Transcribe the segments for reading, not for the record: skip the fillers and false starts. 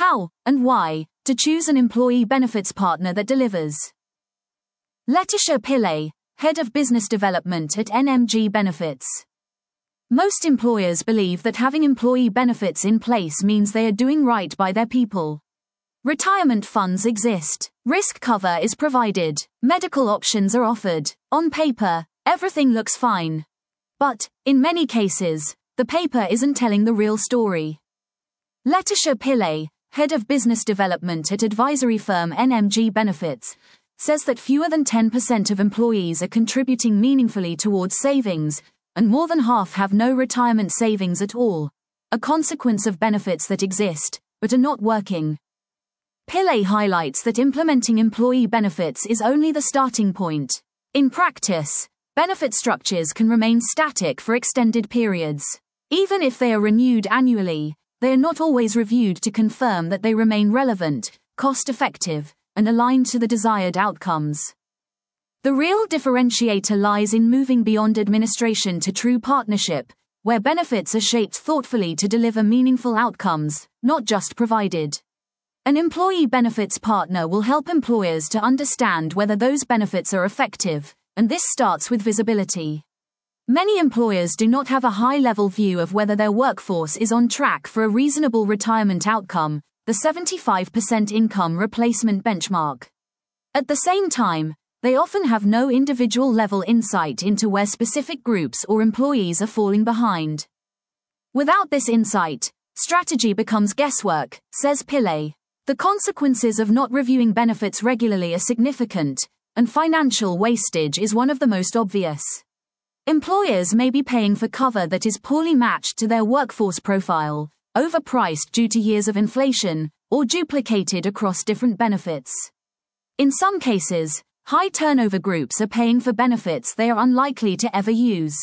How and why to choose an employee benefits partner that delivers. Letitia Pillay, Head of Business Development at NMG Benefits. Most employers believe that having employee benefits in place means they are doing right by their people. Retirement funds exist, risk cover is provided, medical options are offered. On paper, everything looks fine. But, in many cases, the paper isn't telling the real story. Letitia Pillay, Head of Business Development at advisory firm NMG Benefits, says that fewer than 10% of employees are contributing meaningfully towards savings, and more than half have no retirement savings at all, a consequence of benefits that exist, but are not working. Pillay highlights that implementing employee benefits is only the starting point. In practice, benefit structures can remain static for extended periods. Even if they are renewed annually, they are not always reviewed to confirm that they remain relevant, cost-effective, and aligned to the desired outcomes. The real differentiator lies in moving beyond administration to true partnership, where benefits are shaped thoughtfully to deliver meaningful outcomes, not just provided. An employee benefits partner will help employers to understand whether those benefits are effective, and this starts with visibility. Many employers do not have a high-level view of whether their workforce is on track for a reasonable retirement outcome, the 75% income replacement benchmark. At the same time, they often have no individual-level insight into where specific groups or employees are falling behind. Without this insight, strategy becomes guesswork, says Pillay. The consequences of not reviewing benefits regularly are significant, and financial wastage is one of the most obvious. Employers may be paying for cover that is poorly matched to their workforce profile, overpriced due to years of inflation, or duplicated across different benefits. In some cases, high turnover groups are paying for benefits they are unlikely to ever use.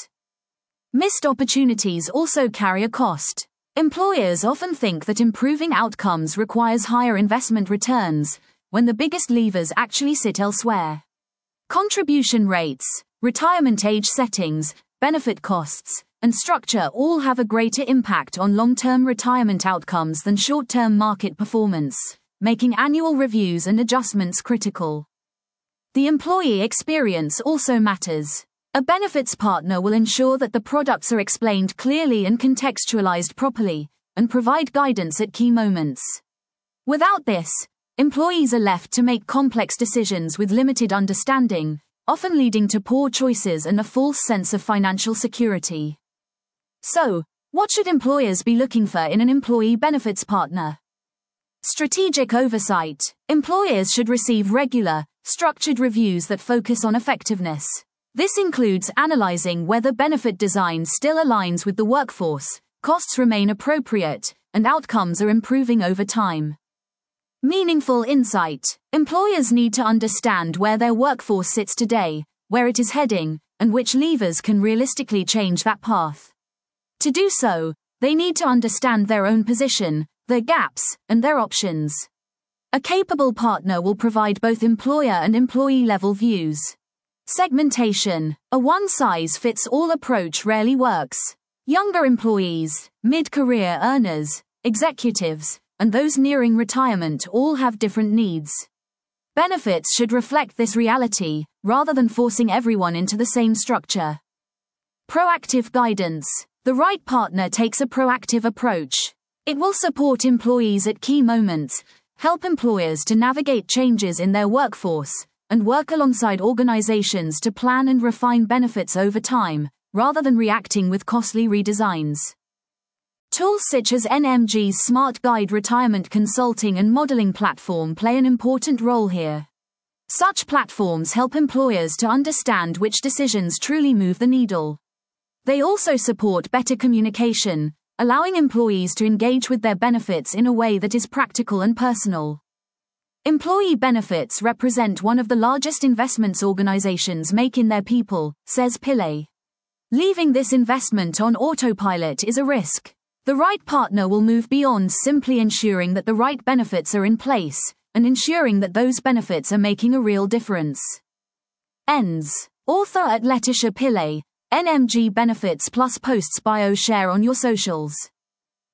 Missed opportunities also carry a cost. Employers often think that improving outcomes requires higher investment returns, when the biggest levers actually sit elsewhere. Contribution rates, retirement age settings, benefit costs, and structure all have a greater impact on long-term retirement outcomes than short-term market performance, making annual reviews and adjustments critical. The employee experience also matters. A benefits partner will ensure that the products are explained clearly and contextualized properly, and provide guidance at key moments. Without this, employees are left to make complex decisions with limited understanding, often leading to poor choices and a false sense of financial security. So, what should employers be looking for in an employee benefits partner? Strategic oversight. Employers should receive regular, structured reviews that focus on effectiveness. This includes analyzing whether benefit design still aligns with the workforce, costs remain appropriate, and outcomes are improving over time. Meaningful insight. Employers need to understand where their workforce sits today, where it is heading, and which levers can realistically change that path. To do so, they need to understand their own position, their gaps, and their options. A capable partner will provide both employer and employee-level views. Segmentation. A one-size-fits-all approach rarely works. Younger employees, mid-career earners, executives, and those nearing retirement all have different needs. Benefits should reflect this reality, rather than forcing everyone into the same structure. Proactive guidance. The right partner takes a proactive approach. It will support employees at key moments, help employers to navigate changes in their workforce, and work alongside organizations to plan and refine benefits over time, rather than reacting with costly redesigns. Tools such as NMG's Smart Guide retirement consulting and modeling platform play an important role here. Such platforms help employers to understand which decisions truly move the needle. They also support better communication, allowing employees to engage with their benefits in a way that is practical and personal. Employee benefits represent one of the largest investments organizations make in their people, says Pillay. Leaving this investment on autopilot is a risk. The right partner will move beyond simply ensuring that the right benefits are in place, and ensuring that those benefits are making a real difference. Ends. Author at Letitia Pillay, NMG Benefits Plus posts bio share on your socials.